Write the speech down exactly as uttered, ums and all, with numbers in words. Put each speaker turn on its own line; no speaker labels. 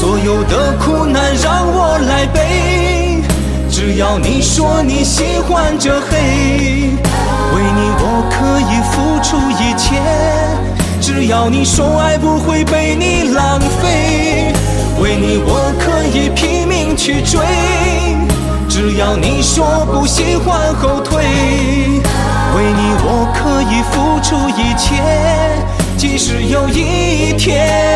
所有的苦难让我来背，只要你说你喜欢这黑，为你我可以付出一切，只要你说爱不会被你浪费，为你我可以拼命去追，只要你说不喜欢后退，为你我可以付出一切，即使有一天